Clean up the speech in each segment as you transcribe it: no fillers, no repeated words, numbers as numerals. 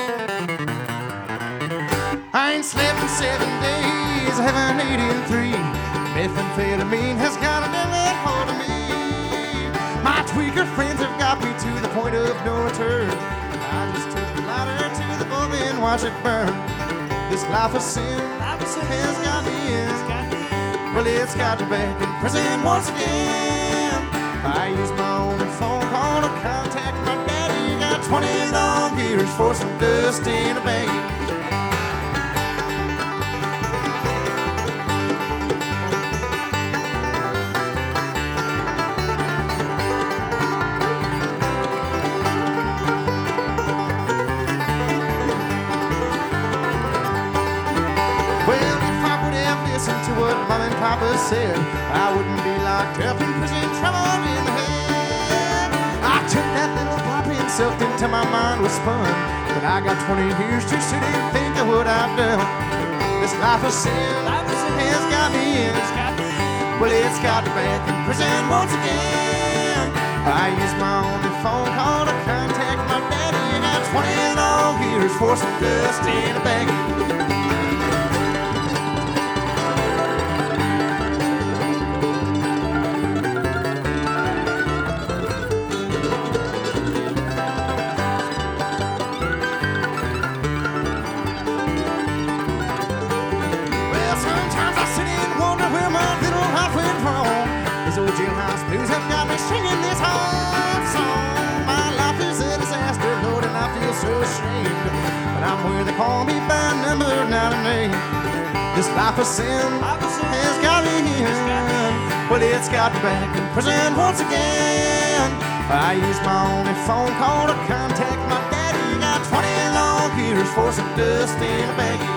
I ain't slept in 7 days, I haven't eaten 3. Methamphetamine has got a damn hold of me. My tweaker friends have got me to the point of no return. I just took the lighter to the bulb and watch it burn. This life of sin has got me in. Well, it's got me back in prison once again. I use my only phone call to contact my daddy. Got 20 long years for some dust in a bag. To what Mom and Papa said, I wouldn't be locked up in prison, trouble in the head. I took that little pop and sucked into my mind was fun, but I got 20 years to sit and think of what I've done. This life of sin has got me in. Well, it's got me back in prison once again. I used my only phone call to contact my daddy. I got 20 long years for some dust in a bag. Jailhouse blues have got me singing this hard song. My life is a disaster, Lord, and I feel so ashamed. But I'm where they call me by number, not a name. This life of sin has got me in. Well, it's got me back in prison once again. I used my only phone call to contact my daddy. Got 20 long years for some dust in a baggie.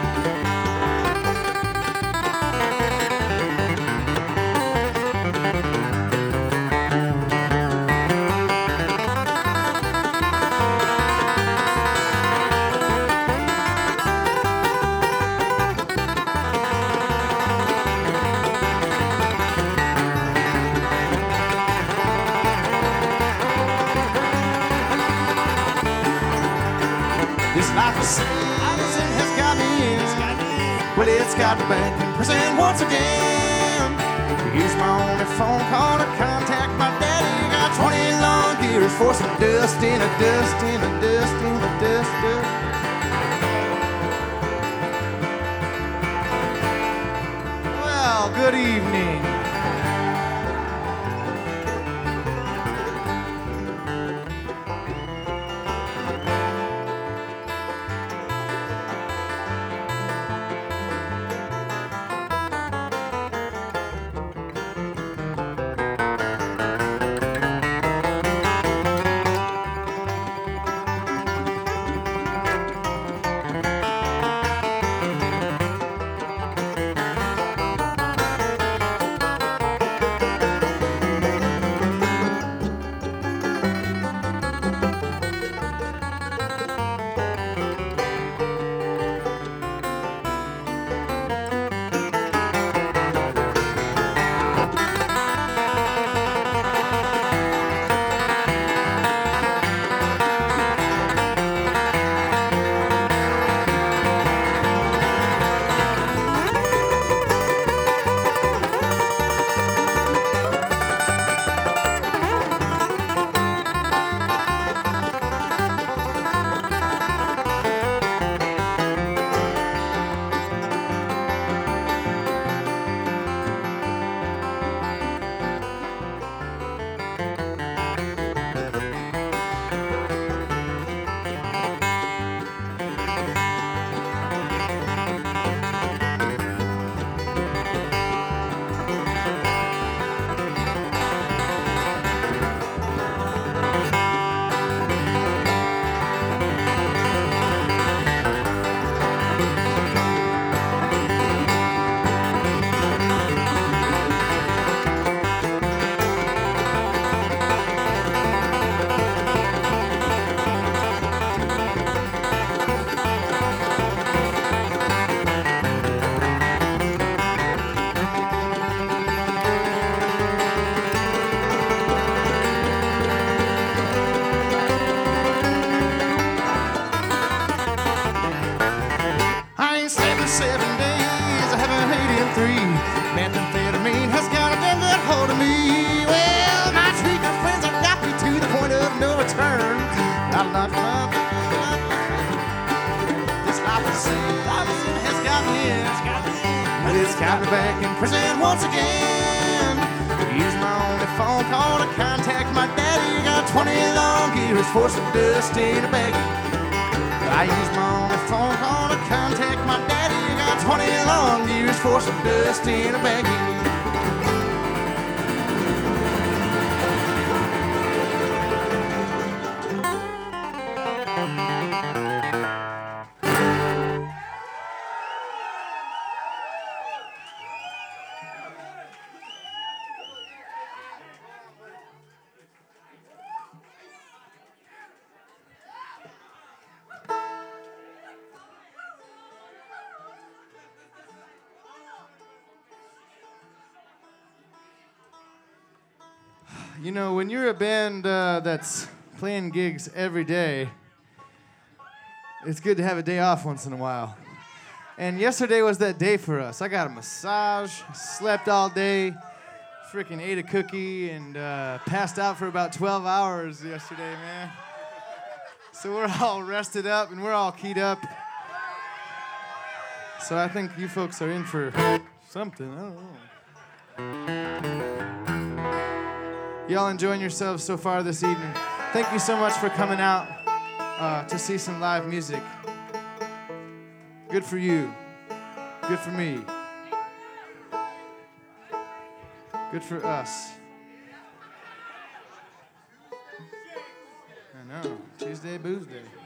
Life of sin has got me in. Well, it's got me back in prison once again. Here's my only phone call to contact my daddy. Got 20 long years for some dust in a dust in a dust in a dust dust. Well, good evening. 7 days, I haven't eaten 3. Methamphetamine has got a damn good hold of me. Well, my tweaker friends have got me to the point of no return. Not a lot of love. This life of sin has got me in. But it's got me back in prison once again. Use my only phone call to contact my daddy. Got 20 long years for some dust in a baggie. I use my only phone call to contact my daddy. Got 20 long years for some dust in a baggie. You know, when you're a band that's playing gigs every day, it's good to have a day off once in a while. And yesterday was that day for us. I got a massage, slept all day, freaking ate a cookie, and passed out for about 12 hours yesterday, man. So we're all rested up and we're all keyed up. So I think you folks are in for something. I don't know. Y'all enjoying yourselves so far this evening. Thank you so much for coming out to see some live music. Good for you. Good for me. Good for us. I know. Tuesday, Booze Day.